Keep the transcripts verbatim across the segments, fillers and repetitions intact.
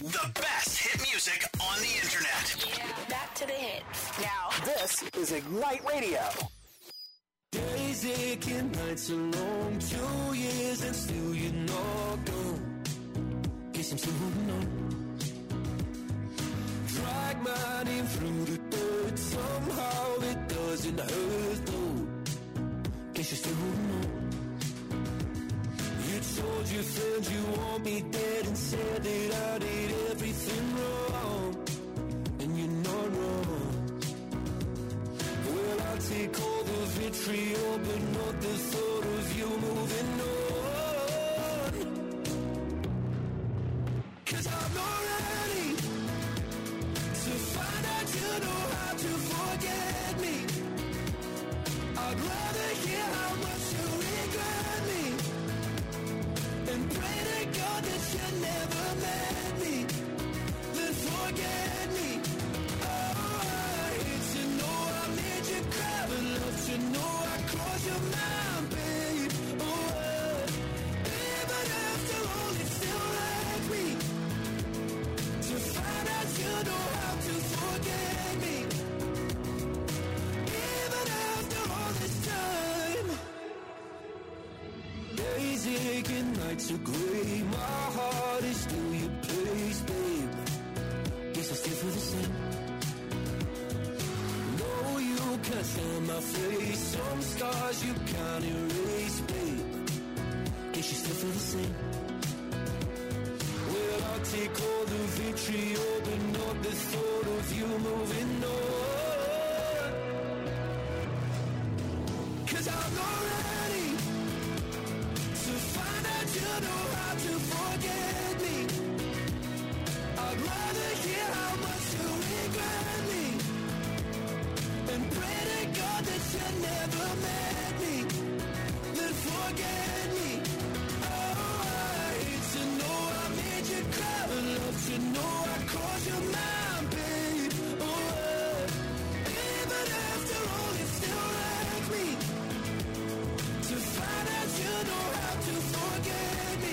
The best hit music on the internet. Yeah. Back to the hits. Now, this is Ignite Radio. Days aching, nights are long, two years and still you're not gone. Guess I'm still holding on. Drag my name through the dirt, somehow it doesn't hurt though. Guess you're still holding on. You told your friends you want me dead and said that I did everything wrong, and you're not wrong. Well, I'll take all the vitriol, but not the thought of you moving on. Cause I'm not ready to find out you know how to forget me. I'd rather hear how much you regret me and pray to God that you never met me, then forget me. Oh, I hate to know I made you cry, but love to know I crossed your mind, babe. Oh, uh, even after all, it still like me to find out you know how to forget me. Even after all this time, days aching, nights are gray. My heart is still your place, babe. Guess I still feel the same. No, you can't stand my face. Some scars you can't erase, babe. Guess you still feel the same. Well, I'll take all the vitriol, but not the thought of you moving on. Cause I'm not ready to find out you know how to forget me. I'd rather hear how much you regret me and pray to God that you never met me, then forget me. Oh, I hate to know I made you cry, but love to know I crossed your mind, babe. Oh, uh, even after all, it still like me to find out you know how to forget me.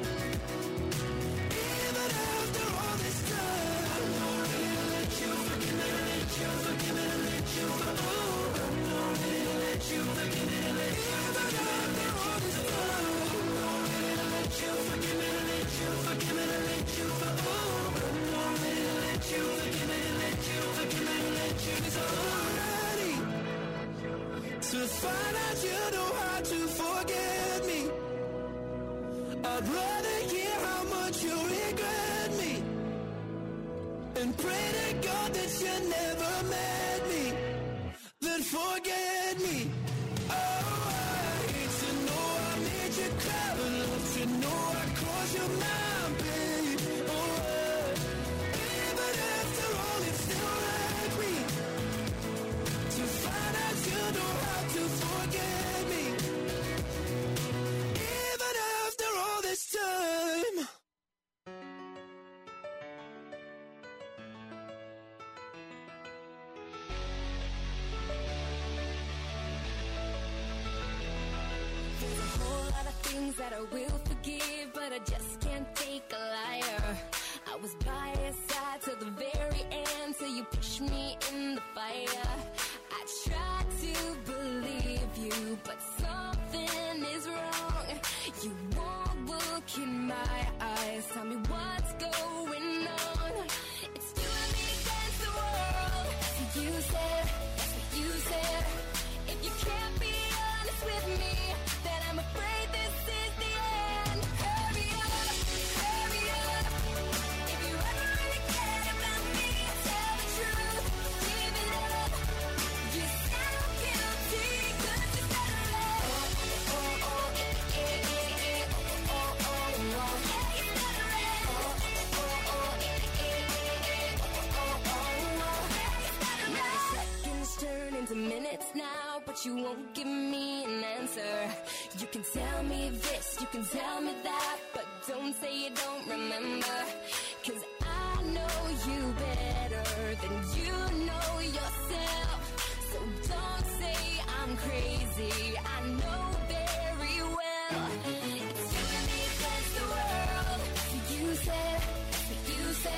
Even after all this time, I'm not ready to let you forgive me, let you forgive me, let you forgive me. I'm not ready to let you forgive me, let you forgive me. Even after all this time, I'm not ready to let you forgive me, let you forgive me, let you forgive me. I'm not ready to let you forgive me, let you forgive me, let you. 'Cause I'm not ready to find out you know how to forget me. I'd rather hear how much you regret me and pray to God that you never met me, then forget me. Oh, I hate to know I made you cry, but love to know I crossed your mind, babe. Oh, uh, even after all, it still like me to find out you know how to forget me. Even after all this time. There's a whole lot of things that I will forgive, but I just can't take a liar. I was by your side till the very end, till you pushed me in the fire. I tried to believe you, but something is wrong. You won't look in my eyes, tell me what's going on. It's you and me against the world. So you said, that's what you said. If you can't be honest with me, then I'm afraid this is the end. Hurry up, hurry up. If you ever really care about me, tell the truth, give it up. You sound guilty, 'cause you said it all. Oh, oh, oh, eh, eh, eh, eh, oh, oh, oh, oh. Yeah, you said it all. Oh, oh, oh, eh, eh, eh, eh, oh, oh, oh, oh. Yeah, you said it all. My seconds turn into minutes now, but you won't give me an answer. You can tell me this, you can tell me that, but don't say you don't remember. 'Cause I know you better than you know yourself. So don't say I'm crazy, I know very well. It's you and me against the world. You said, you said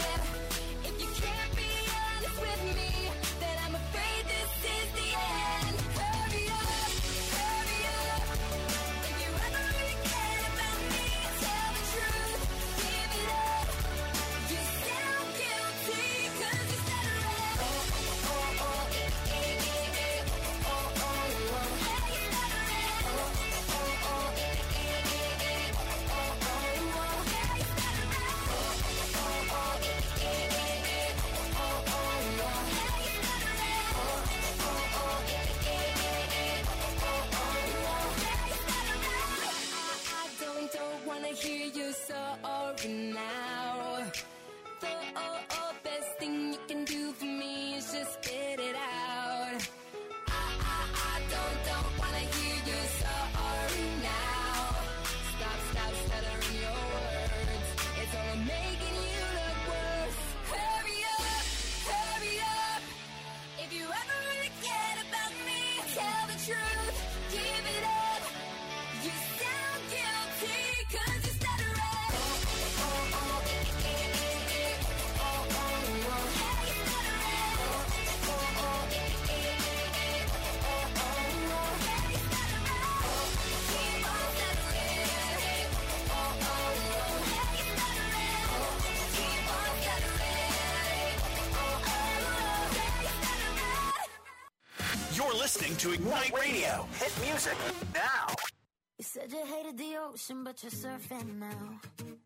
wanna hear you sorry now. The oh, oh, best thing you can do for me is just spit it out. I, I, I don't, don't wanna hear you sorry now. Stop, stop stuttering your words. It's only making you look worse. Hurry up, hurry up. If you ever really cared about me, tell the truth, give it up. You sound guilty, cause you stutter it. Oh, oh, oh, oh, eh, eh, eh, eh. Oh, oh, oh, yeah, you stutter it. Oh, oh, oh, eh, eh, eh, eh. Oh, oh, oh, yeah, you stutter it. Keep on stuttering. Oh, oh, oh, yeah, you stutter it. Keep on stuttering. Oh, oh, oh, yeah, you stutter it. You're listening to Ignite Radio. Hit music now. You said you hated the ocean, but you're surfing now.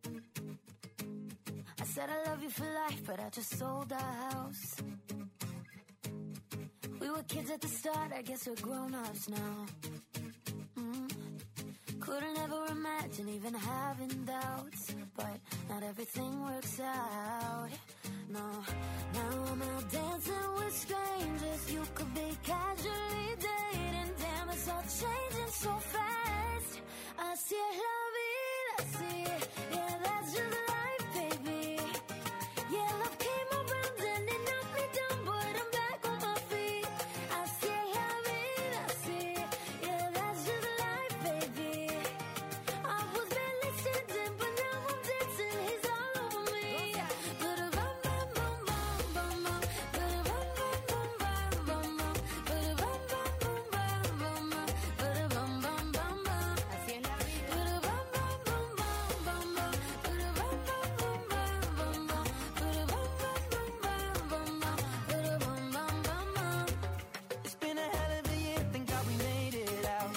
I said I love you for life, but I just sold our house. We were kids at the start, I guess we're grown-ups now. Mm. Couldn't ever imagine even having doubts, but not everything works out. No, now I'm out dancing with strangers. You could be casually dating. Damn, it's all changing so fast. Así es la vida, así. Yeah, that's just life, baby. Yeah, love came around and it knocked me down, but I'm back on my feet. Así es la vida, así. Yeah, that's just life, baby. I was barely sitting, but now I'm dancing. He's all over me. Ba-da-bum, bum, bum, bum, bum, bum. Ba-da-bum, bum, bum, bum, bum, bum. Ba-da-bum, bum, bum, bum, bum, bum. Ba-da-bum, bum, bum, bum. Así es la vida. Ba-da-bum, bum, bum, bum, bum, bum. Ba-da-bum, bum, bum, bum, bum, bum. Ba-da-bum, bum, bum, bum, bum, bum. Ba-da-bum, bum, bum, bum. It's been a hell of a year, thank God we made it out.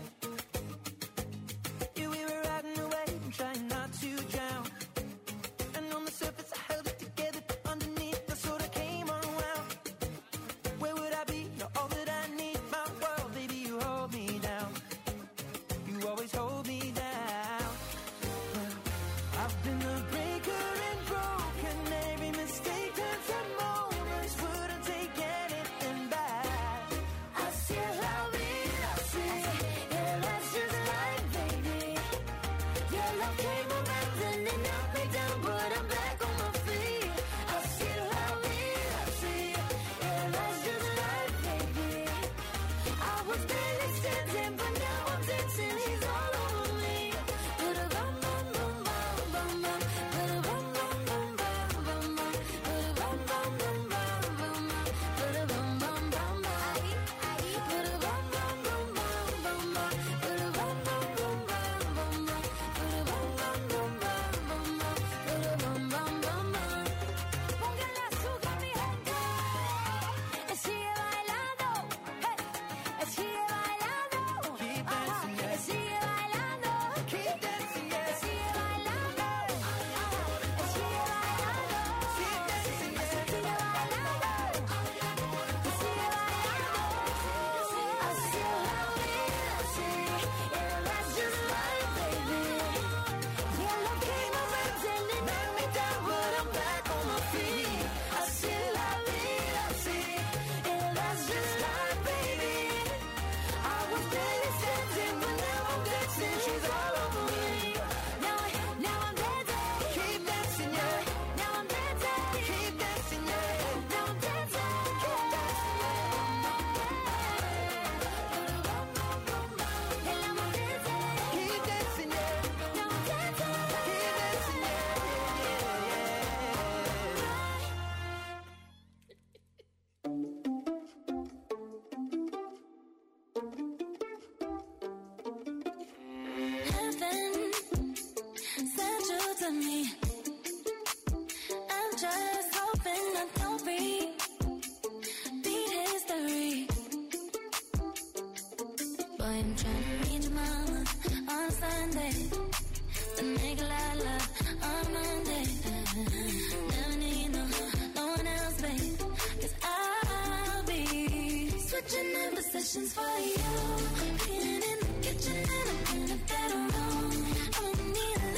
Yeah, we were riding away and trying not to drown. And on the surface I held it together, but underneath I sort of came unwound. Where would I be? You're all that I need, my world, baby, you hold me down. You always hold me down. Well, I've been a breaker and broken. Every mistake turns to moments. Wouldn't take anything back. Así es la vida, así. Yeah, that's just life, baby. Yeah, love came around and it knocked me down, but I'm back on my feet. Así es la vida, así. Yeah, that's just life, baby. I was barely standing, but now I'm dancing. He's all over me. Ba-da-bum, bum, bum, bum, bum, bum. Ba-da-bum, bum, bum, bum, bum, bum. Ba-da-bum, bum, bum, bum, bum, bum. Ba-da-bum, bum, bum, bum. Ba-da-bum, bum, bum, bum, bum, bum. Ba-da-bum, bum, bum, bum, bum, bum. Ba-da-bum, bum, bum, bum, bum, bum. Ba-da-bum, bum, bum, bum. Pongan la azúcar, mi gente. Y sigue bailando. Hey. Y sigue bailando. Keep Ajá. dancing, yeah. Y sigue bailando. Keep dancing, Y yeah. sigue bailando. Ajá. Y sigue bailando. Keep dancing, yeah. Sigue bailando. Y sigue bailando. Así es la vida, así. Yeah, that's just life, baby. Yeah, love came around and it knocked me down, but I'm back on my feet. Así es la vida, así. Yeah, that's just life, baby. I was barely standing, but now I'm dancing. She's all over me. Now, now I'm dancing. Keep dancing, yeah. Now I'm dancing. Keep dancing, yeah. Now I'm dancing. Keep dancing, yeah. And I'm dancing. Keep dancing, yeah. Now I'm dancing. Keep dancing, Heaven sent you to me. I'm just hoping I don't repeat history. Boy, I'm trying to reach your mama on Sunday. To make a lot of love on Monday. Never need no, no one else, babe. Cause I'll be switching up positions for you. Cleaning in the kitchen and I'm in a better room. I don't need a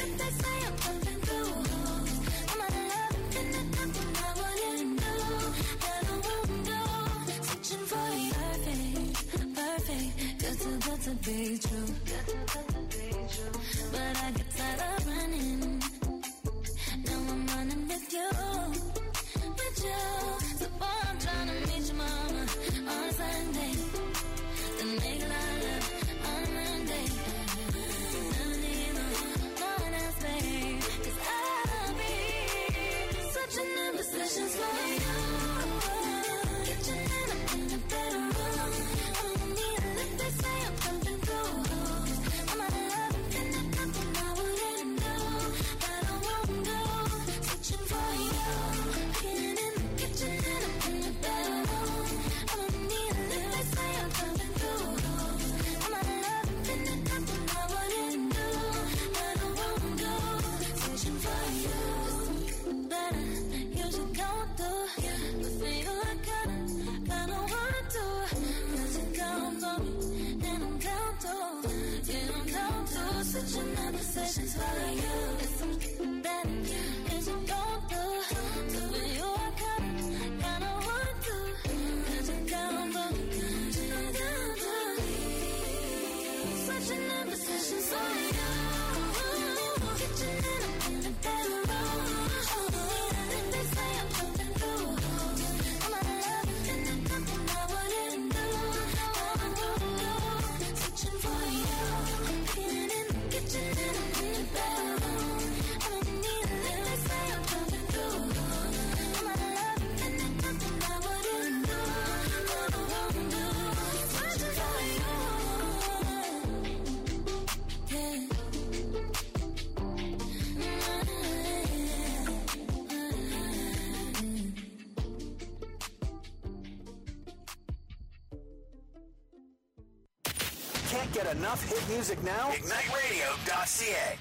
Can't get enough hit music now? Ignite Radio dot C A.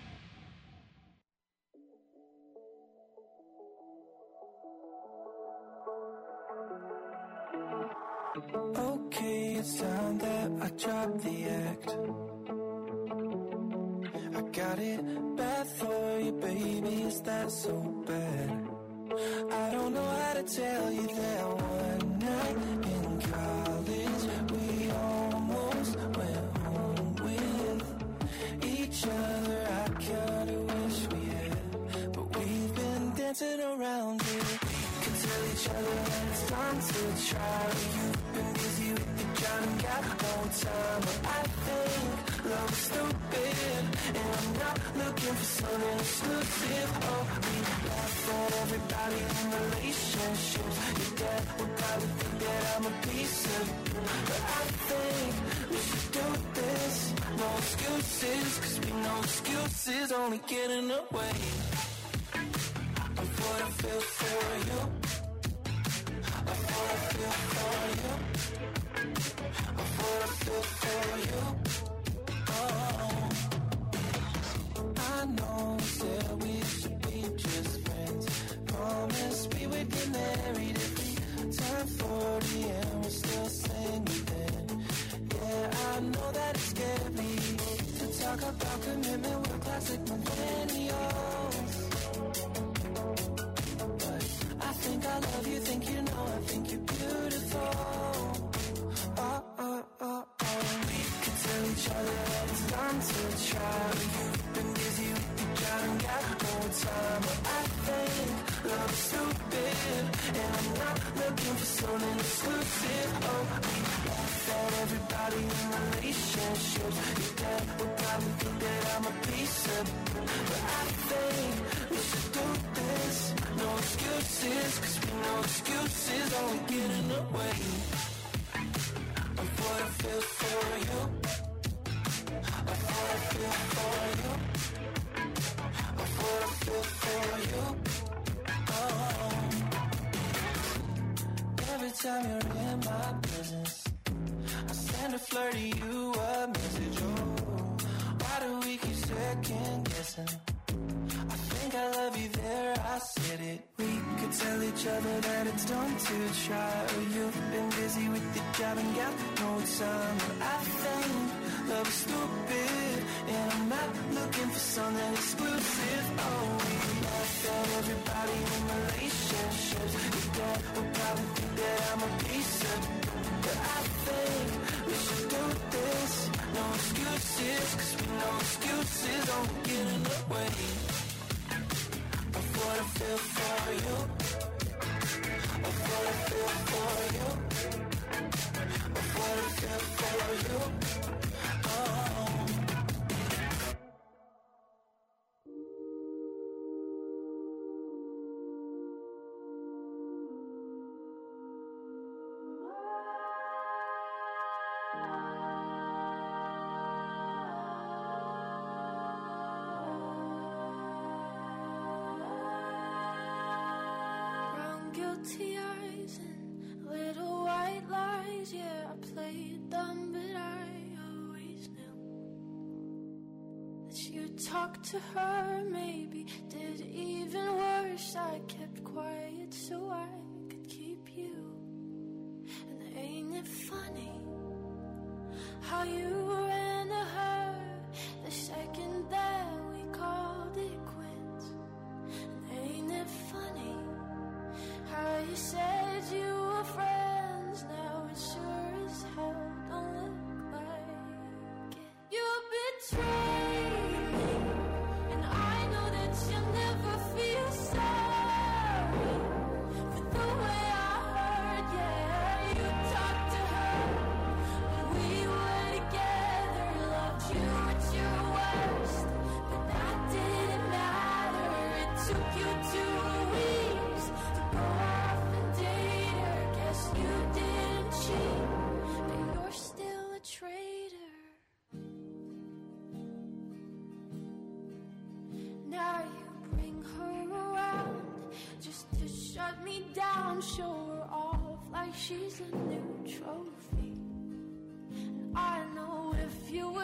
Okay, it's time that I drop the act. I got it bad for you, baby, is that so bad? I don't know how to tell you that one night in college we almost went home with each other. I kinda wish we had, but we've been dancing around it. Can tell each other that it's time to try. You've been busy with the job and got no time, but I think love is stupid, and I'm not looking for something exclusive. Oh, we laugh at everybody in relationships. Your dad would probably think that I'm a piece of you, but I think we should do this. No excuses, cause we know excuses only get in the way of what I feel for you, of what I feel for you, of what I feel for you. Oh, I know we said we should be just friends. Promised we would get married if we turned forty and we're still single then. Yeah, I know that it's scary to talk about commitment with classic millennials. I think I love you, think you know, I think you're beautiful. Oh, oh, oh, oh. We can tell each other that it's time to try. You've been busy with your job and got no time, but I think love is stupid, and I'm not looking for something exclusive. Oh, we laugh at everybody in relationships. Your dad would probably think that I'm a piece of, but I think we should do this. No excuses, cause we know excuses only get in the way of what I feel for you, of what I feel for you, of what I feel for you. Oh, every time you're in my presence, I send a flirty you a message. Oh, why do we keep second guessing? I think I love you there, I said it. We could tell each other that it's time to try. Or you've been busy with the job and got no time, but I think love is stupid, and I'm not looking for something exclusive. Oh, we laugh at everybody in relationships. Your dad would probably think that I'm a piece of, but I think we should do this. No excuses, cause we know excuses don't get in the way of what I feel for you, of what I feel for you, of what I feel for you. Oh. Guilty eyes and little white lies. Yeah, I played dumb, but I always knew that you'd talk to her. Maybe did even worse. I kept quiet so I could keep you. And ain't it funny how you ran to her the second that we called it quits? And ain't it funny how you said you were friends, now it sure as hell don't look like it. You betrayed me, and I know that you'll never feel sorry for the way I heard. Yeah, you talked to her when we were together, loved you at your worst, but that didn't matter. It took you two weeks to go off and date her. Guess you didn't cheat, but you're still a traitor. Now you bring her around just to shut me down, show her off like she's a new trophy. And I know if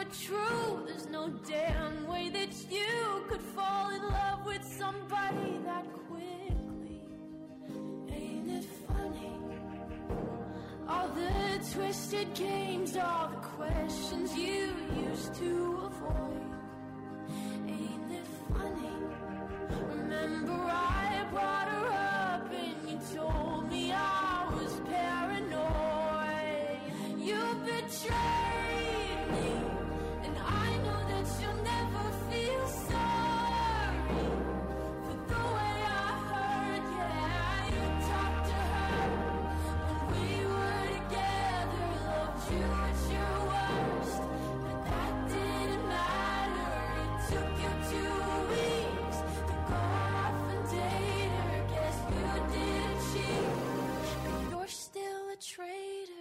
true. There's no damn way that you could fall in love with somebody that quickly. Ain't it funny? All the twisted games, all the questions you used to avoid. Ain't it funny? Remember I brought her up and you told me I was paranoid. You betrayed me, and I know that you'll never feel sorry for the way I hurt. Yeah, you talked to her when we were together, loved you at your worst, but that didn't matter. It took you two weeks to go off and date her. Guess you didn't cheat, but you're still a traitor.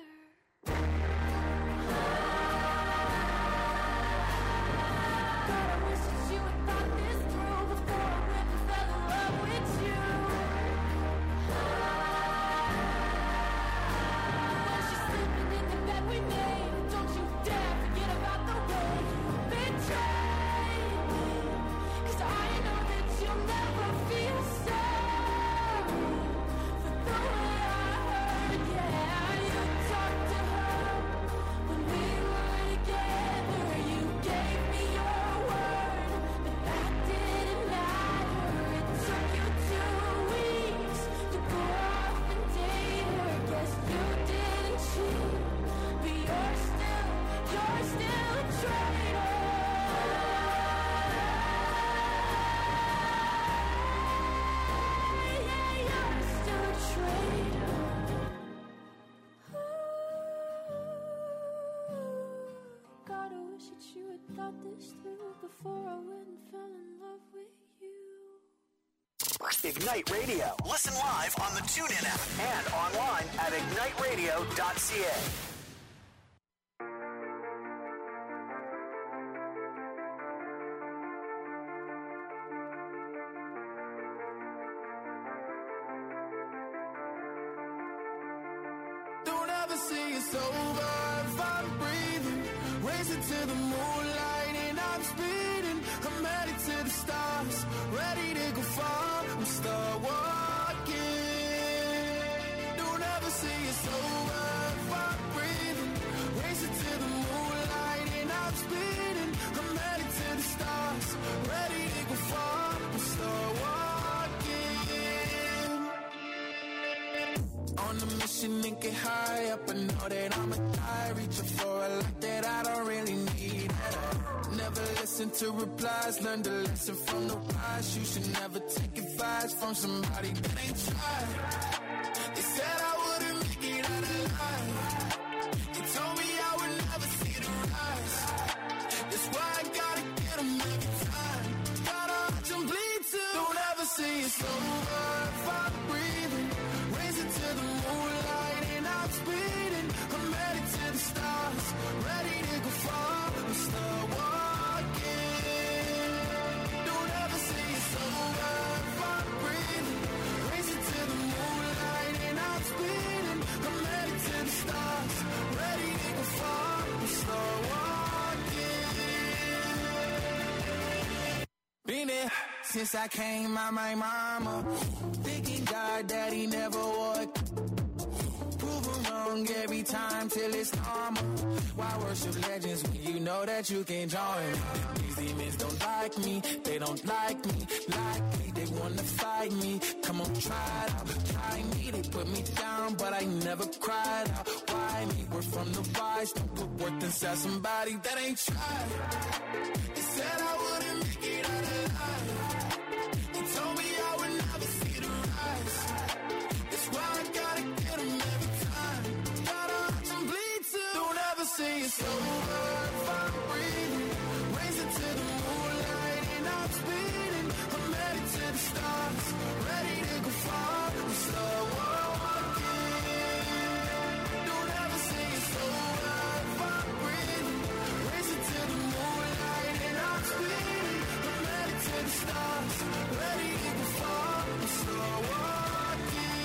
God, I wish that you had thought this through before I went and fell in love with you. When she's sleeping in the bed we made, don't you dare forget about the way you betrayed me. 'Cause I know that you'll never feel sorry for the way I hurt. Yeah, you talked to her when we were together. You gave me your word, but that didn't matter. It took you two weeks to go off and date her. Guess you didn't cheat, but you're still, you're still a traitor. Yeah, you're still a traitor. God, I wish that you had thought this through before I went and fell in love with you. Ignite Radio. Listen live on the TuneIn app. And online at ignite radio dot c a. Don't ever say it's over if I'm breathing. Racing to the moonlight and I'm speeding. I'm headed to the stars, ready to go far. I'm start walking. Don't ever say it's over if I'm breathing. Racing to the moonlight and I'm speeding. I'm headed to the stars, ready to go far. I'm start walking. On a mission and get high up, I know that I'ma die. Reaching for a light that I don't really need at all. Never listen to replies, learn the lesson from the wise. You should never take advice from somebody that ain't tried. They said I wouldn't make it out alive. They told me I would never see the rise. That's why I gotta get them every time. Gotta watch them bleed too. Don't ever say it's over if I'm breathing. Racing to the moonlight and I'm speeding. I'm headed to the stars, ready to go far. I'm start walking. Don't ever say it's over if I'm breathing. Racing to the moonlight and I'm speeding. I'm headed to the stars, ready to go far. I'm start walking. Been there since I came out my mama. Thinking God that he never would. Prove him wrong every time till it's normal. Why worship legends when you know that you can join? These demons don't like me, they don't like me. Like me, they wanna fight me. Come on, try it out, try me. They put me down, but I never cried out. Why me? We're from the wise, don't put worth inside somebody that ain't tried. They said I wouldn't make it out alive. They told me I would never see the rise. That's why I gotta get them every time. Gotta watch them bleed too. Don't ever say it's over if I'm breathing. Racing to the moonlight and I'm speeding. I'm headed to the stars, ready to go far. I'm start walking. Don't ever say it's over if I'm breathing. Racing to the moonlight and I'm speeding. I'm headed to the stars, ready to go far. I'm start walking.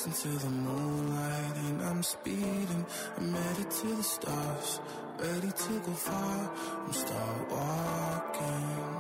racing to the moonlight and I'm speeding. I'm headed to the stars, ready to go far. I'm start walking.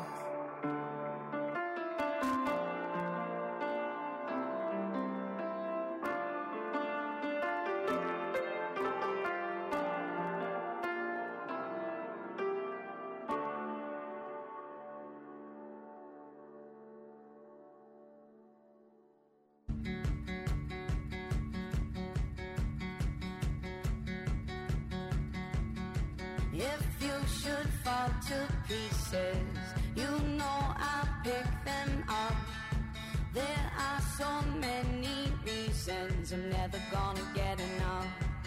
If you should fall to pieces, you know I'll pick them up. There are so many reasons I'm never gonna get enough.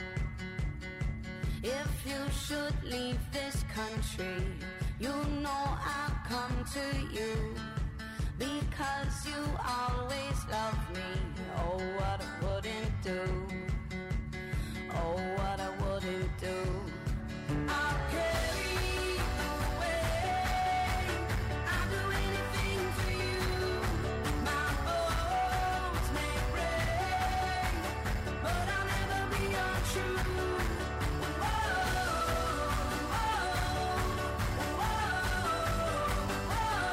If you should leave this country, you know I'll come to you. Because you always love me. Oh, what I wouldn't do. Oh, what I wouldn't do. I'll carry you away. I'll do anything for you. My bones may break, but I'll never be untrue. Whoa, whoa, whoa, whoa,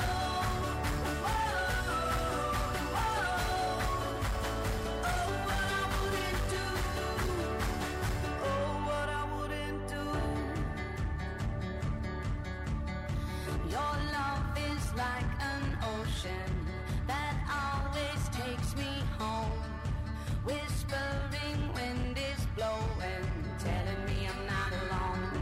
whoa. Oh, what I wouldn't do. Oh, what I wouldn't do. Your love is like an ocean that always takes me home. Whispering wind is blowing, telling me I'm not alone.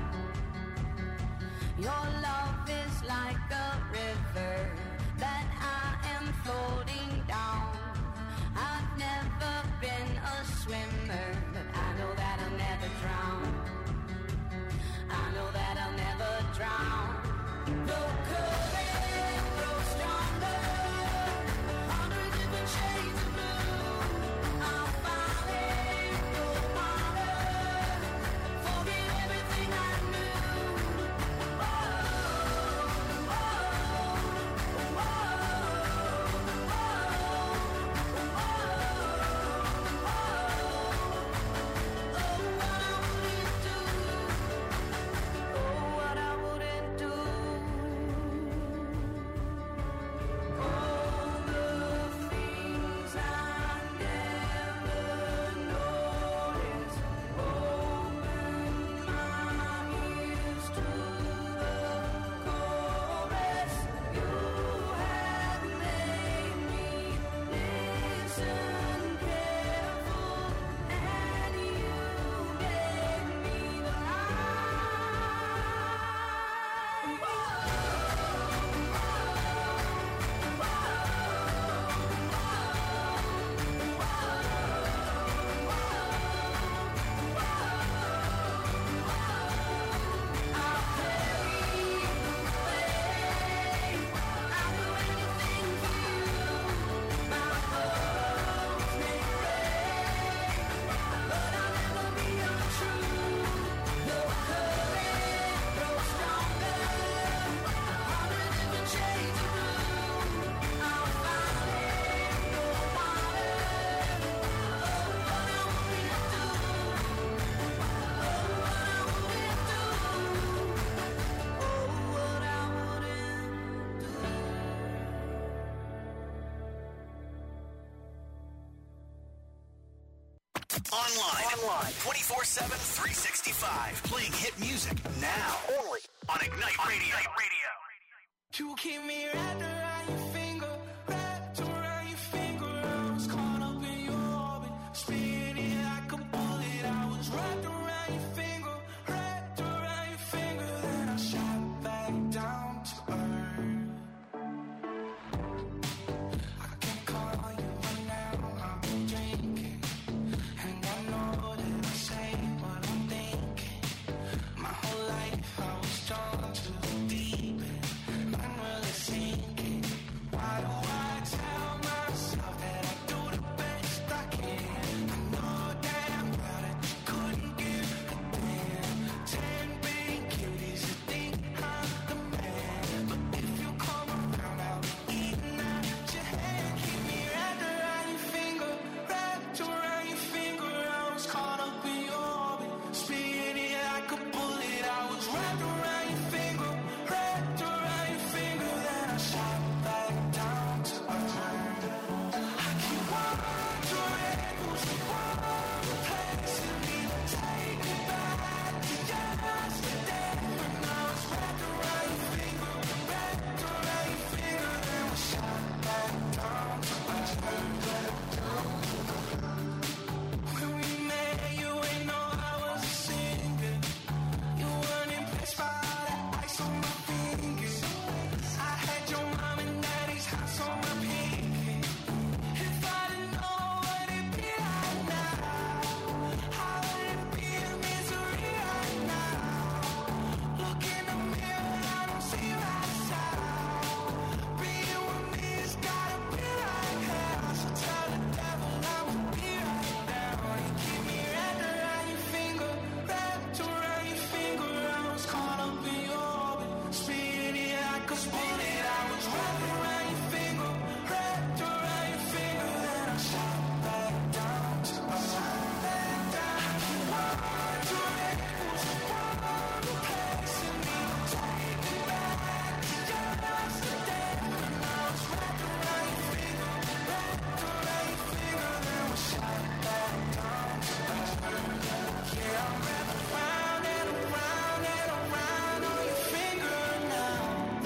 Your love is like a river that I am floating down. I've never been a swimmer, but I know that I'll never drown. I know that I'll never drown. The current grows stronger, a hundred different shades of blue. I'll find it, the water, forget everything I knew. Whoa, whoa, whoa, whoa, Oh, what I wouldn't do. Oh, what I wouldn't do. All the things I never noticed. Open my ears to the chorus. You have made me listen careful, and you gave me the Online. Online. twenty-four seven, three sixty-five. Playing hit music now. Only on Ignite Radio. Ignite Radio. You keep me wrapped around your finger, wrapped around your finger. I was caught up in your orbit, spinning like a bullet. I was wrapped around your finger, wrapped around your finger. Then I shot back down to earth. I can call you right now. I've been drinking, and I know that I say what I'm thinking. My whole life I was drawn to the deep end. I'm really seeing could spin it. I was wrapped around your finger, wrapped around your finger, then I shot back down to my shot back down. You want your ankles, you want the place in me, take me back to yesterday. When I was wrapped around your finger, wrapped around your finger, then we shot back down to my shot. Yeah, I'm wrapped around and around and around on your finger now.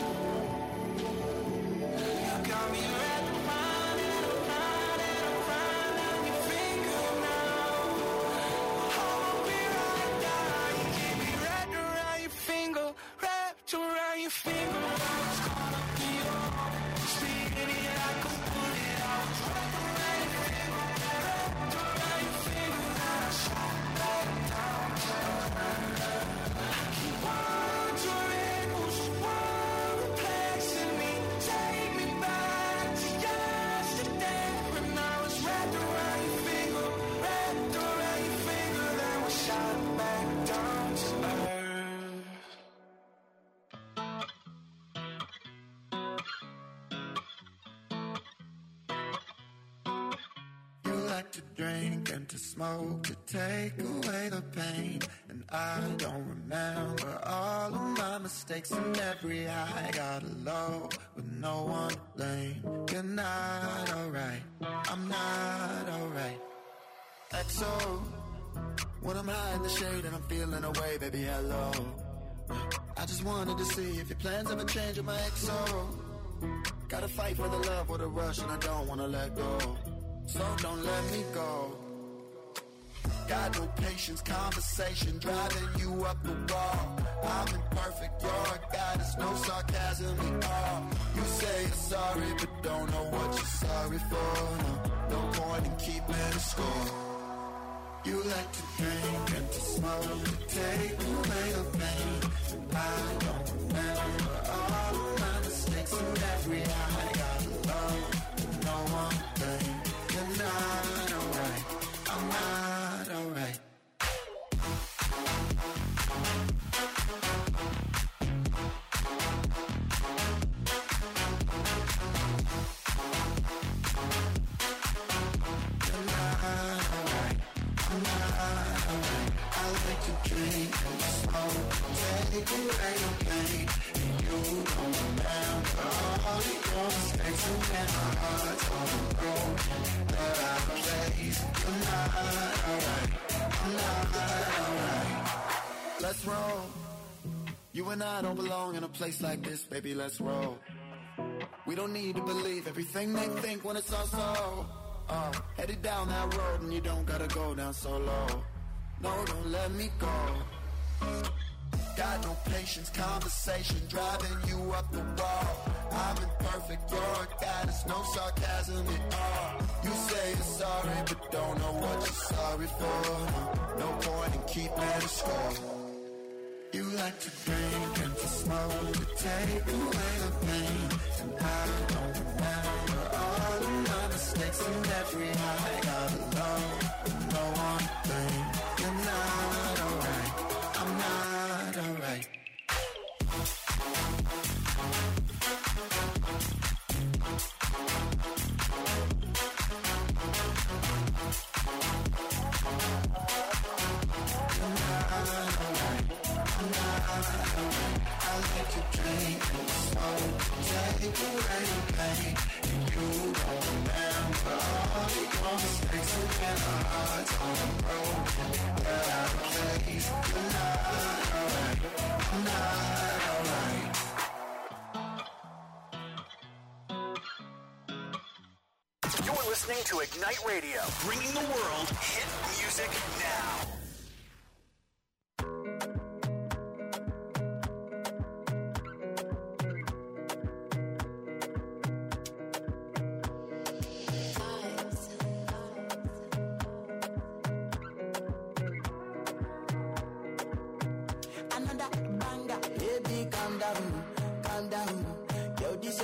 You got me wrapped around and around and around on your finger now. I'll be right there. You keep me wrapped around your finger, wrapped around your finger. It's gonna be all speeding it. I can pull it out. Wrapped around your finger, wrapped around your finger. Then I shot back down to you want your ankles, you want the place in me, take me back to yesterday. When I was wrapped around your finger, wrapped around your finger, then we shot back down to earth. You like to drink and to smoke to take away the pain. And I don't remember all of my mistakes and every high. Got low with no one to blame. You're not alright, I'm not alright. X O, when I'm high in the shade and I'm feeling away, baby, hello. I just wanted to see if your plans ever change with my X O. Gotta fight for the love or the rush and I don't wanna let go. So don't let me go. Got no patience, conversation driving you up the wall. I'm imperfect, you're a goddess, no sarcasm at all. You say you're sorry, but don't know what you're sorry for. No, no point in keeping a score. You like to drink and to smoke to take away the pain. And I don't remember all of my mistakes and every high. Got love, no one thing. You're not alright, I'm not alright. You're not alright, I'm not alright. I like to drink and smoke, take away the pain. And you don't remember all of your mistakes and when my heart's on the road. But I place, you're not alright, I'm not alright. Let's roll. You and I don't belong in a place like this, baby, let's roll. We don't need to believe everything they think when it's all so. Uh, headed down that road and you don't gotta go down so low. No, don't let me go. Got no patience, conversation driving you up the wall. I'm imperfect, you're a goddess, no sarcasm at all. You say you're sorry, but don't know what you're sorry for. No, no point in keeping a score. You like to drink and to smoke to take away the pain. And I don't remember all of my mistakes and every high. Got alone, no one thing. You're not alright, I'm not alright. You're not alright, I'm not alright. I like to drink and smoke, take away the pain. And you don't remember all of your mistakes and when our hearts on the road. You're out of place, you're not alright, I'm not alright. You're listening to Ignite Radio, bringing the world hit music now.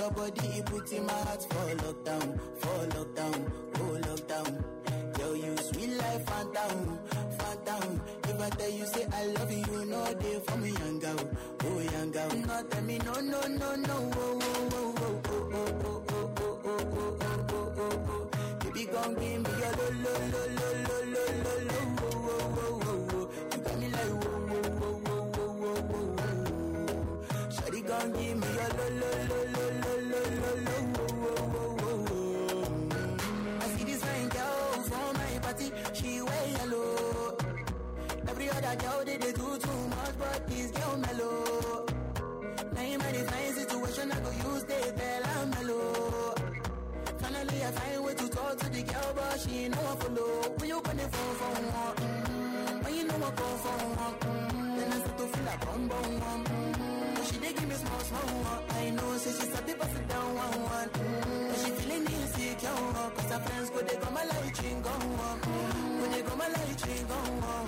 Put in my heart for lockdown, for lockdown, oh lockdown. Yo, you sweet life, phantom, phantom. If I tell you say I love you, you know they for me, young girl, oh young girl. No tell me no, no, no, no, oh, oh, oh, oh, oh, oh, oh, oh, oh, oh, oh, oh, oh, oh. Baby, gon' give me your lo, lo, lo, lo, lo, lo, lo, lo, oh, oh, oh, oh, oh. You got me like whoa, whoa, whoa, whoa, whoa, whoa, whoa, whoa. Shawty gon' give me your lo, lo, lo, lo, lo, lo, lo, lo, oh, oh, oh, oh, oh. I see this fine girl from my party, she wear yellow. Every other girl they, they do too much, but this girl mellow. Now in my divine situation, I go use they tell I'm mellow. Finally I find way to talk to the girl, but she ain't no one follow. When you gonna phone for one? Mm-hmm. When you know I go for one? Mm-hmm. Then I start to feel like bum bum one. Mm-hmm. But she dey give me small small one. I know, say she's a bit pass it down one one. Mm-hmm. But she feeling insecure, cause her friends go they come my light ring go on. Go they come my light ring go on.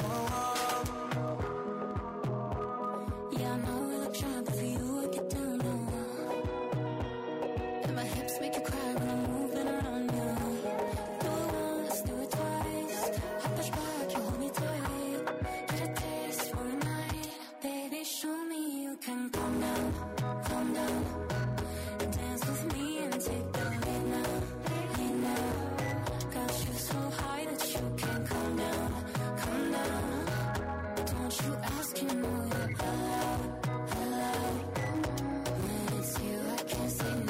Yeah, I know we look sharp, but for you I get down low. And my hips make you cry when I'm moving around you. Do it once, do it twice. I push back, you hold me tight. Get a taste for a night. Baby, show me you can calm down, calm down. And dance with me and take the lead now, lead now. Got you so high that you can't calm down, calm down. Don't you ask, you know you're allowed, allowed. When it's you, I can't say no.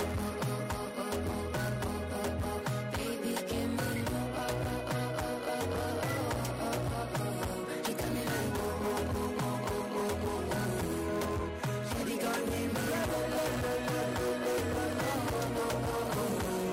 Baby, give me oh, oh, oh, oh, oh, oh, oh, oh, oh. You got me like whoa, whoa, whoa, whoa, whoa, whoa, whoa. Shawty gon' give me a lo, lo, lo, lo, lo, lo, lo, lo,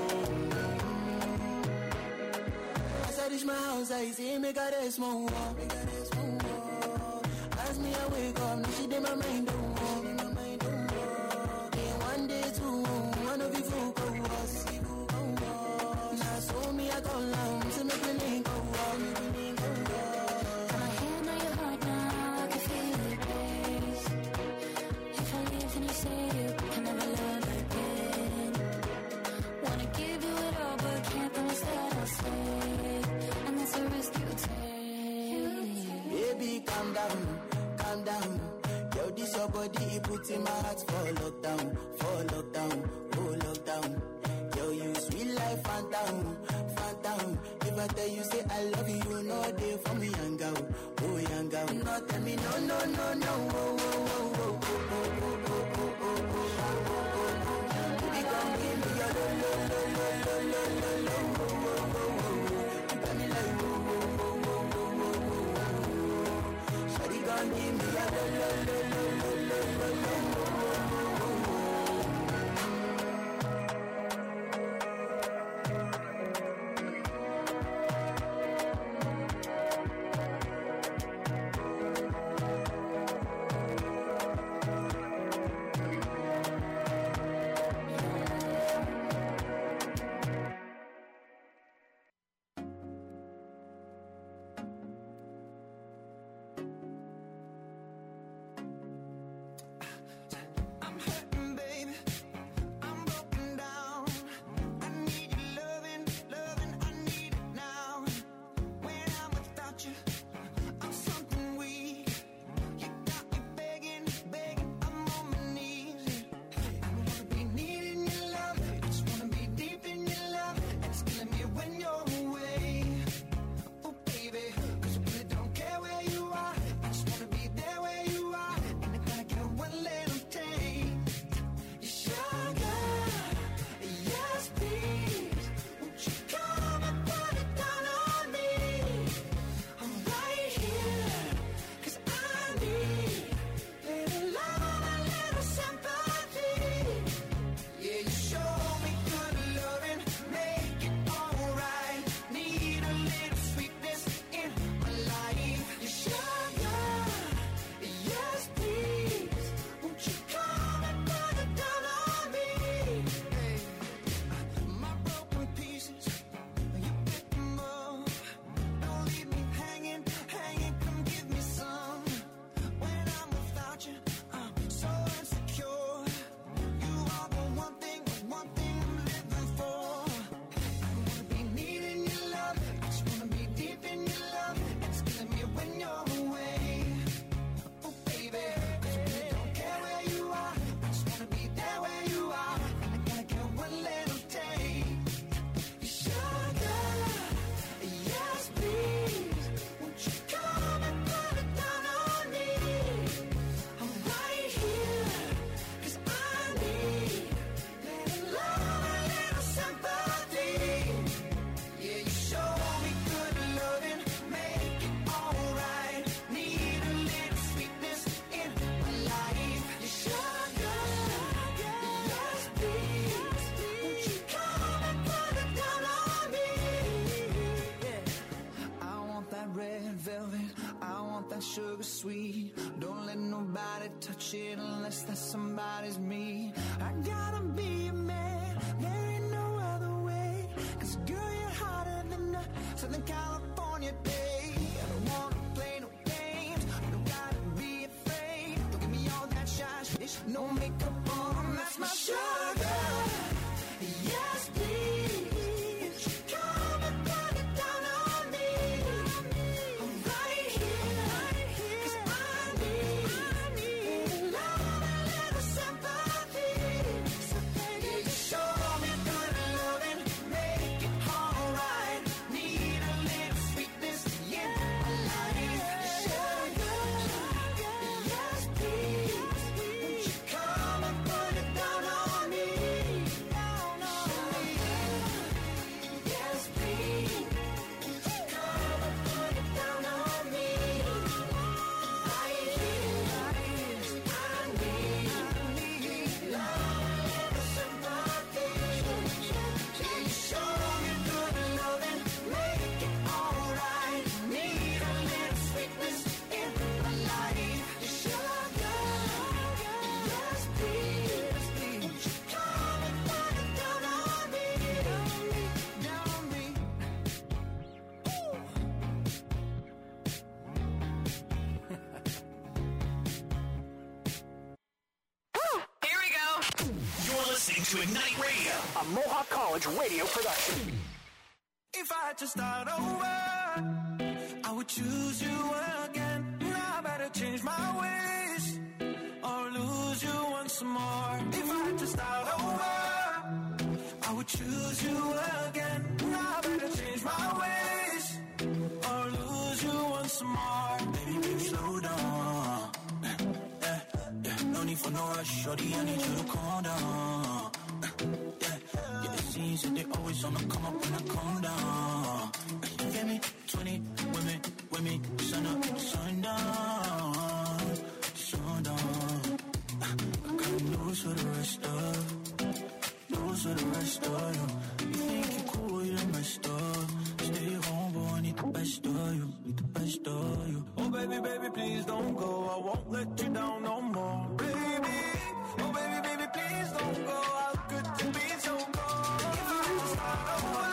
lo. As I reach my house, I see me got a small wall, me got a small wall. As me I wake up, now she did my mind don't walk, my mind don't walk. Then one day two, one of you folk go was, now so me I go long, to make me link go walk, make me link go walk. Got my hand on your heart now, I can feel it race. If I leave, then you say you can never love again. Wanna give you it all, but can't promise that I'll stay. And that's a risk you take. Baby, calm down, calm down. Yo, this your body, it puts in my heart for lockdown, for lockdown, oh lockdown. Yo, you sweet life, phantom, phantom. If I tell you say I love you, you know they for me, young girl, oh young girl. No, tell me no, no, no, no, oh, oh, oh, oh, oh, oh, oh, oh, oh, oh, oh, oh, oh. Baby, come give me your lo, lo, lo, lo, lo, lo, lo, lo, oh, oh, oh, oh, oh. You got me like whoa, whoa, whoa, whoa, whoa, whoa, whoa. Shawty gon' give me a lo, lo, lo, lo, lo, lo, lo, lo, oh, oh, oh, oh, oh. touch it unless that somebody's me. I gotta be a man, there ain't no other way. Cause girl, you're hotter than a Southern California day. I don't wanna play no games, you don't gotta be afraid. Don't give me all that shy shit, no makeup on, that's my sugar. Yes, please, come and put it down on me. I'm right here, cause I need, love and little sympathy. So baby, show me good loving, make it alright. Need a little sweetness in my life. Sugar, yes please, won't you come and put it down on me? Down on me. Yes please, won't you come and put it down on me? Right here, I need, love and little sympathy. Show me good loving, make it alright. Need a little sweetness in my life. Sugar, yes please, won't you come and put it down on me? Down on me, down Here we go. You're listening to Ignite Radio. A Mohawk College radio production. If I had to start over, I would choose you again. I better change my ways or lose you once more. If I had to start over, I would choose you again. I better change my ways or lose you once more. Baby, baby, slow down. Yeah, yeah, no need for no rush, shorty, I need you to calm down. Yeah, yeah, it seems that they always on the come up when I calm down. You get me? twenty women with me, sun up, sun down, sun down. I got news for the rest of, news for the rest of you. You think you cool, you done messed up. Stay home, boy, I need the best of you, need the best of you. Oh baby, baby, please don't go, I won't let you down no more. Baby, oh baby, baby, please don't go. How could you be so cold? If I had to start over,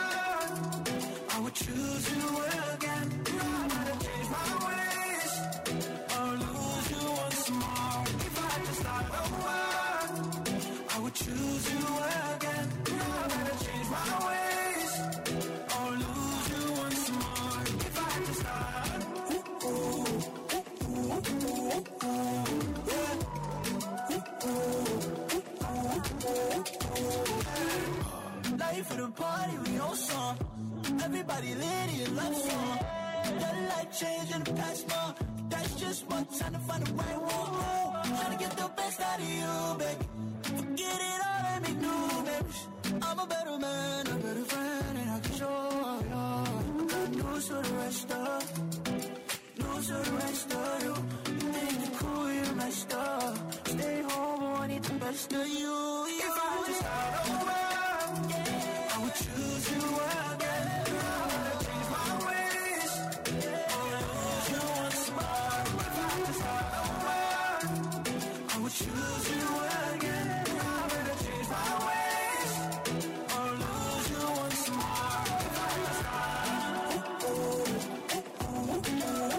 I would choose you again. I better change my ways or lose you once more. If I had to start over, I would choose you again. I better change my ways or lose you once more. If I had to start, ooh, ooh, ooh, ooh, ooh, ooh, yeah. Ooh, ooh, ooh, ooh, ooh, yeah. Life for the party, we on song. Everybody lit in love song. That life change in the past month. That's just one time to find the right one. Trying to get the best out of you, baby. Forget it all and make new memories. I'm a better man, a better friend, and I can show you. I got news for the rest of, news for the rest of you. You think you're cool, you're messed up. Stay home, I need the best of you. If I had to start over, I would choose you again. I better change my ways or lose you once more. If I had to start over, I would choose you again. I better change my ways or lose you once more. If I had to start, ooh, ooh, ooh, ooh, ooh,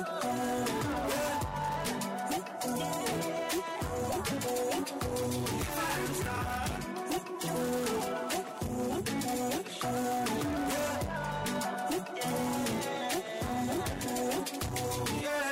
yeah. Ooh, ooh, ooh, ooh, ooh. If I had to start, ooh, ooh, ooh, ooh, yeah. Yeah.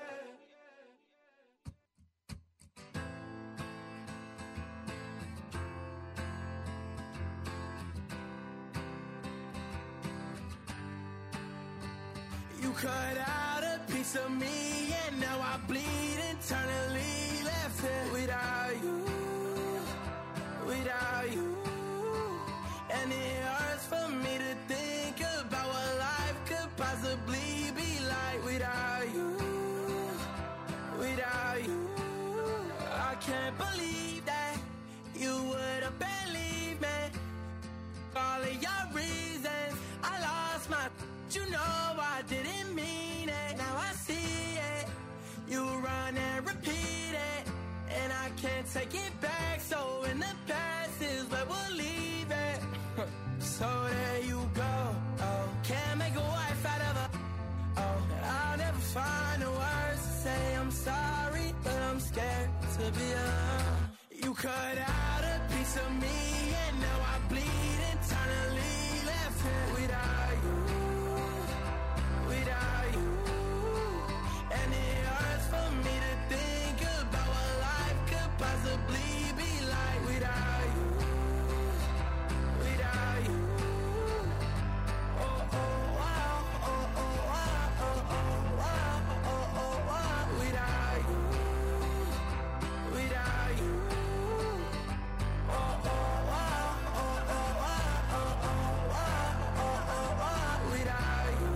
You cut out a piece of me, and now I bleed internally. Left here without you, without you. And it hurts for me to think about what life could possibly be like without you, without you. I can't believe that you would have believed me. All of your reasons, I lost my, you know I didn't mean it. Now I see it, you run and repeat it. take it back. So in the past is where we'll leave it. So there you go. Oh, can't make a wife out of her. Oh, I'll never find the words to say I'm sorry, but I'm scared to be alone. You cut out a piece of me, and now I bleed internally. Left here without you, without you. And it hurts for me to think about what life could possibly be like without you, without you. Oh, oh, wow, oh, oh, wow, oh, oh, wow, oh, oh, wow, without you, without you. Oh, oh, wow, oh, oh, wow, oh, oh, wow, oh, oh, wow, without you,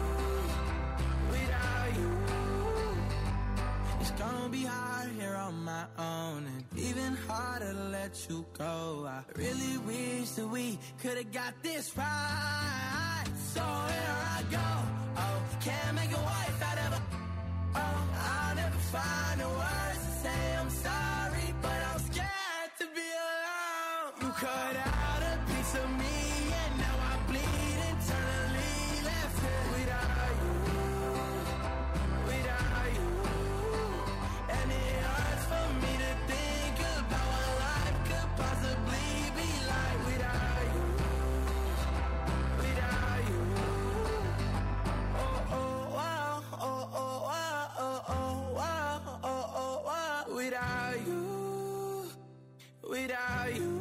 without you. It's gonna be hard here on my own, and even harder to let you go. I really wish that we could've got this right. So here I go. Oh, can't make a wife out of her. Oh, I'll never find the words to say I'm sorry, but I'm scared to be alone. You cut out a piece of me, and now I bleed internally. Left here without you, without you. And it hurts for me to think about what life could possibly be like without you, without you. Oh, oh, wow, oh, oh, wow, oh, oh, wow, oh, oh, wow, without you, without you.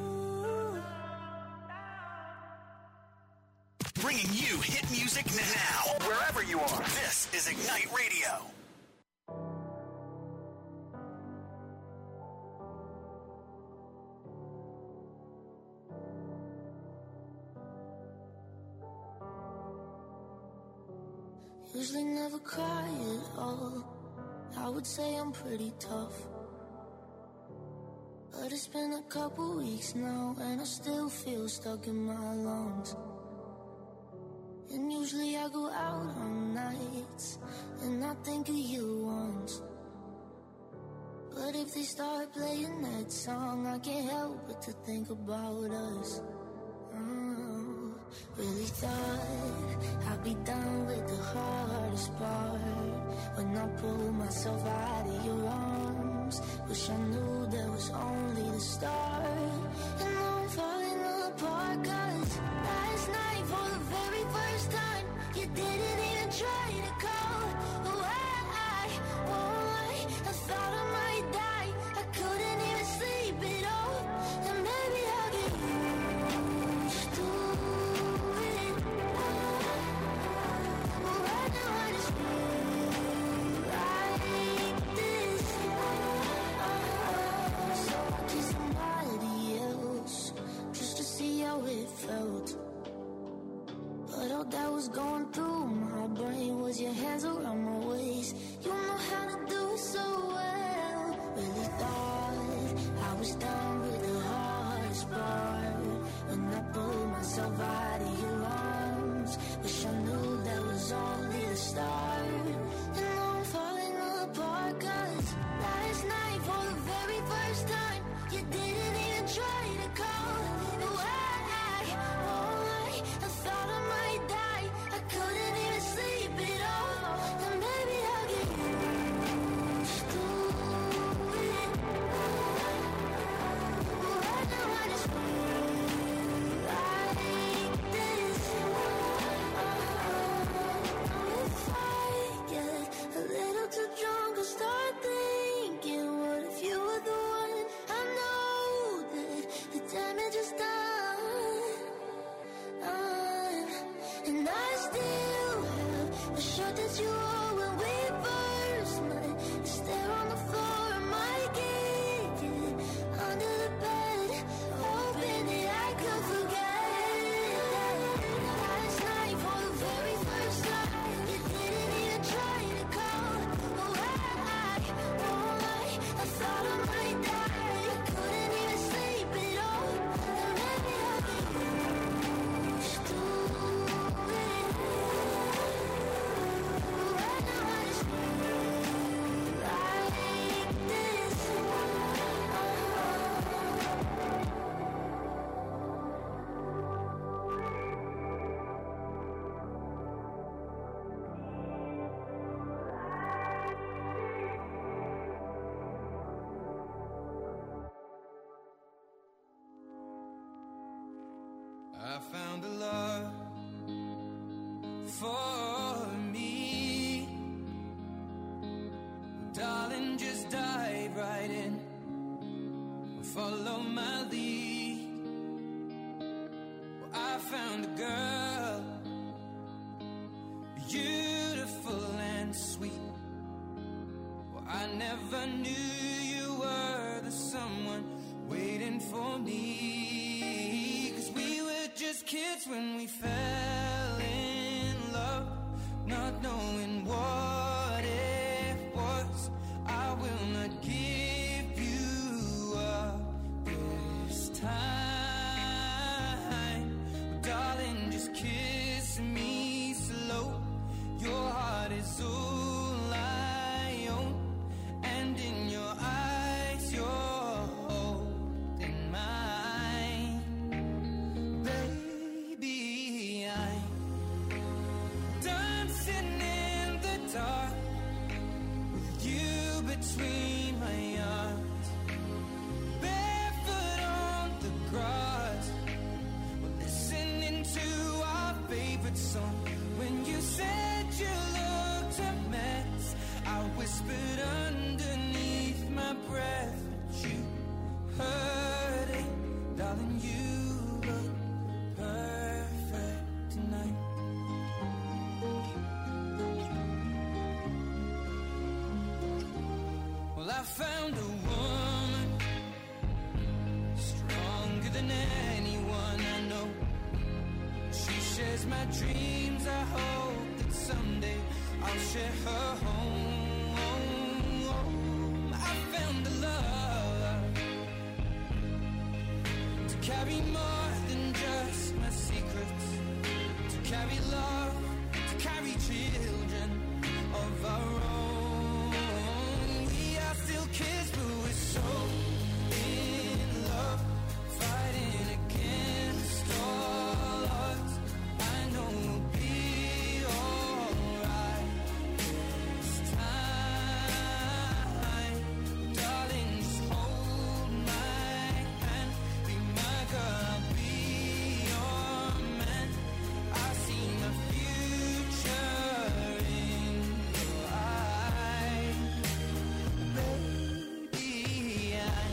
Bringing you hit music now, wherever you are. This is Ignite Radio. Usually never cry at all. I would say I'm pretty tough, but it's been a couple weeks now, and I still feel stuck in my lungs. And usually I go out on nights, and I think of you once. But if they start playing that song, I can't help but to think about us. Oh, really thought I'd be done with the hardest part. When I pulled myself out of your arms, wish I knew that was only the start. And now I'm falling apart, 'cause last night for the very first time, you didn't even try to call. Oh, I, won't lie, I thought I might die. I couldn't even sleep at all. And maybe I'll get used to it. But right now I just feel like this. So I kissed somebody else just to see how it felt. But all that was going through my brain was your hands around my waist. You know how to do it so well. Really thought I was done with the hardest part. When I pulled myself out of your arms, wish I knew that was only the start. And now I'm falling apart, 'cause last night for the very first time, you didn't even try to call. No, I, won't lie, I thought I might die. I couldn't even sleep at all. And maybe I'll get used to it. But right now I just feel like this. If I get a little too drunk, I'll start thinking, what if you were the one? I know that the damage is done. Uh, and I still have the shirt that you wore when we first met. It's there on the floor, I might get it under the bed, hoping that I could forget. Last night for the very first time, you didn't even try to call. Oh, I, won't lie, I thought I might die. I couldn't even sleep at all. And maybe I'll get used to it. Right I found a love for me. Well, darling, just dive right in. Follow my lead. Well, I found a girl, beautiful and sweet. Well, I never knew you were the someone waiting for me. 'Cause we were just kids when we fell in love, not knowing what it was. I will not give you up this time. Darling, just kiss me slow. Your heart is all I own, and in your eyes you're holding mine. Baby, I'm dancing in the dark with you between my arms, barefoot on the grass. We're listening to our favorite song. When you said you looked a mess, I whispered underneath my breath, but you heard it. Darling, you look perfect tonight. Well, I found a woman stronger than anyone I know. She shares my dreams. I hope that someday I'll share her home. I found a love to carry more than just my secrets, to carry love, to carry children of our own. We are still kids, but we're so in love, fighting against all odds. I know we'll be alright this time. Darling, just hold my hand, be my girl, I'll be your man. I see my future in your eyes. Baby, I'm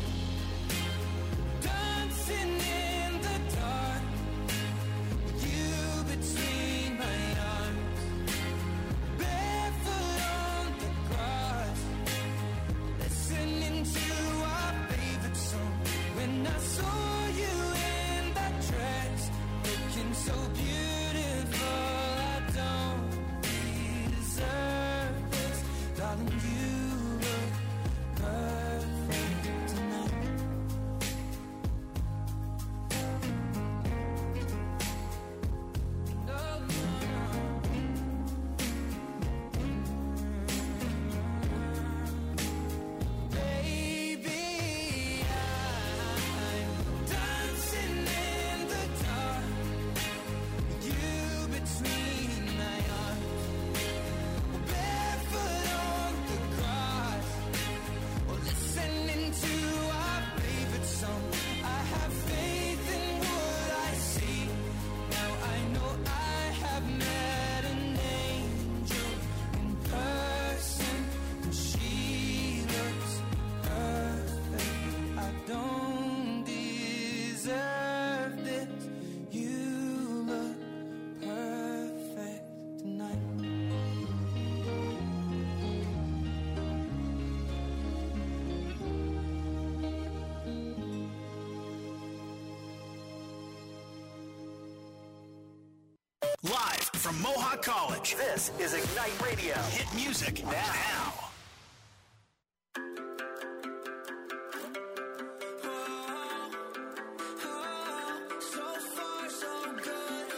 dancing in the dark with you between my arms, barefoot on the grass, listening to our favorite song. When I saw you in that dress, looking so beautiful, I don't deserve this. Darling, you look perfect tonight. No, no, baby, I'm dancing in the dark with you between my arms, barefoot on the grass, or listening to our favorite song. I have faith in what I see. Now I know I have met an angel in person, and she looks perfect. I don't deserve this. You look perfect tonight. Live from Mohawk College, This is Ignite Radio. hit music now. So far, so good.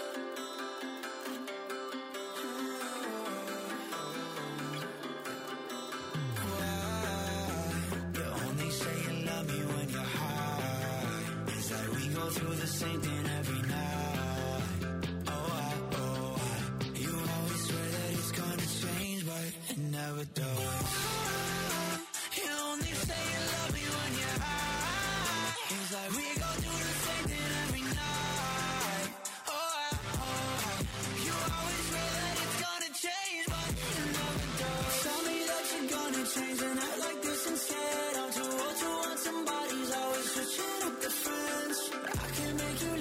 You only say you love me when you're high. It's like we go through the same thing every night. Oh, I, oh, I. You always swear that it's gonna change, but it never does. You only say you love me when you're high. It's like we go through the same thing every night.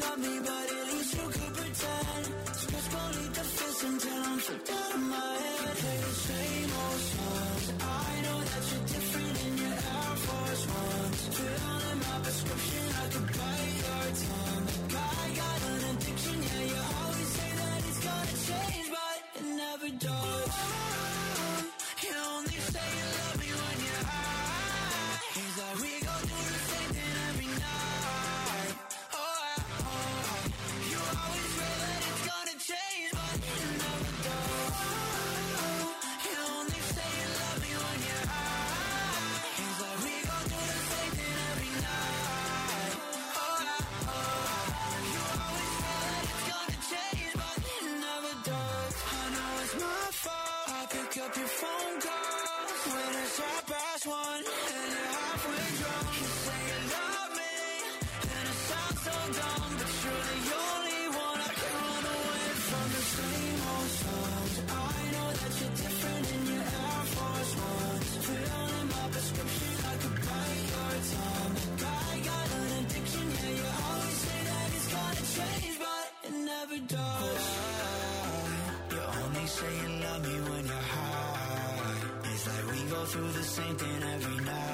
love me, but at least you could pretend. Just go leave the fence until I'm flipped out of my head. Play the same old songs. I know that you're different in your Air Force Ones. Fill in my prescription, I could bite your tongue. Like I got an addiction, yeah, you always say that it's gonna change, but it never does. You only say you love me when you're high. It's like we go through the same thing every night. Oh, oh, oh. You always say that it's gonna change, but it never does. You only say you love me when you're high. It's like we go through the same thing every night. Oh, oh, oh. You always say that it's gonna change, but it never does. I know it's my fault. I pick up your phone calls when it's half past one and you're halfway drunk. You say you love me and it sounds so dumb, but you're the only one I can run away from. The same old songs. I know that you're different in your Air Force Ones. Fill in my prescription, I could bite your tongue. Like I got an addiction, yeah, you always say that it's gonna change, but it never does. You only say you love me when you're high. It's like we go through the same thing every night.